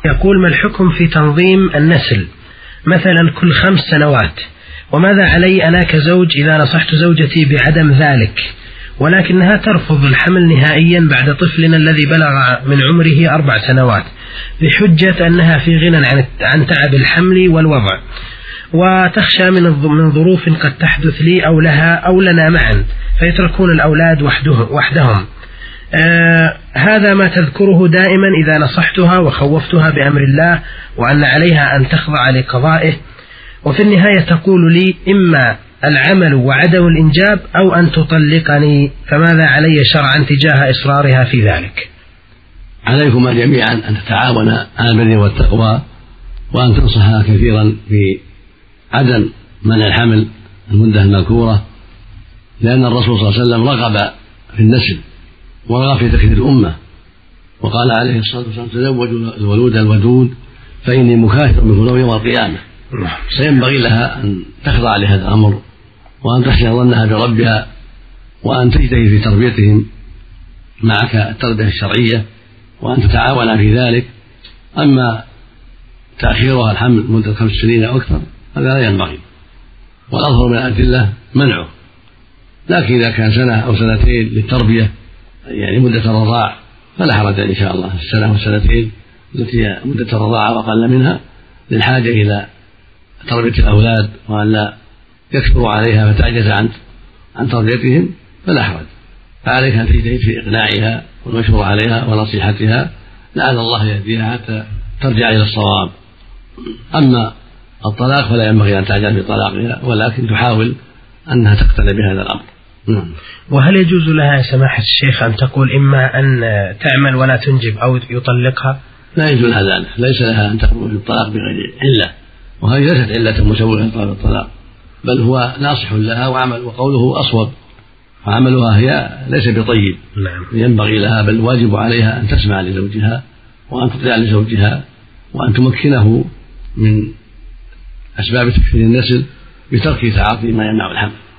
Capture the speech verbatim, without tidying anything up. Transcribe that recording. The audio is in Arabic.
يقول: ما الحكم في تنظيم النسل مثلا كل خمس سنوات؟ وماذا علي أنا كزوج إذا نصحت زوجتي بعدم ذلك ولكنها ترفض الحمل نهائيا بعد طفلنا الذي بلغ من عمره أربع سنوات بحجة أنها في غنى عن تعب الحمل والوضع، وتخشى من من ظروف قد تحدث لي أو لها أو لنا معا فيتركون الأولاد وحدهم. آه هذا ما تذكره دائما إذا نصحتها وخوفتها بأمر الله وأن عليها أن تخضع لقضائه، وفي النهاية تقول لي إما العمل وعدم الإنجاب أو أن تطلقني، فماذا علي شرعا تجاه إصرارها في ذلك؟ عليكما جميعا أن تتعاونا على البر والتقوى، وأن تنصحها كثيرا في عدم منع الحمل المدة المذكورة، لأن الرسول صلى الله عليه وسلم رغب في النسل ورغب في تكثير الأمة، وقال عليه الصلاة والسلام: تزوجوا الولود الودود فإني مكاثر بكم يوم القيامة. سينبغي لها أن تخضع لهذا الأمر، وأن تحسن ظنها بربها، وأن تجتهد في تربيتهم معك التربية الشرعية، وأن تتعاون في ذلك. أما تأخيرها الحمل مدة خمس سنين أو أكثر هذا لا ينبغي، والأظهر من الأدلة منعه، لكن إذا كان سنة أو سنتين للتربية يعني مدة الرضاع فلا حرج إن شاء الله، السنة والسنتين التي هي مدة الرضاعة وأقل منها للحاجة إلى تربية الأولاد وأن لا يكثروا عليها فتعجز عن عن تربيتهم فلا حرج، فعليك أن تجتهد في إقناعها والمشورة عليها ونصيحتها لعل الله يهديها حتى ترجع إلى الصواب. أما الطلاق فلا ينبغي أن تعجل بطلاقها، ولكن تحاول أنها تقتنع بهذا الأمر. وهل يجوز لها يا سماحة الشيخ أن تقول إما أن تعمل ولا تنجب أو يطلقها؟ لا يجوز لها ذلك، ليس لها أن تقوم بالطلاق بغير علة، وهذه ليست علة مسوغة لطلب الطلاق، بل هو ناصح لها وعمل وقوله أصوب، وعملها هي ليس بطيب. نعم. ينبغي لها بل واجب عليها أن تسمع لزوجها وأن تطيع لزوجها وأن تمكنه من أسباب تكثير النسل بترك تعاطي ما يمنع الحمل.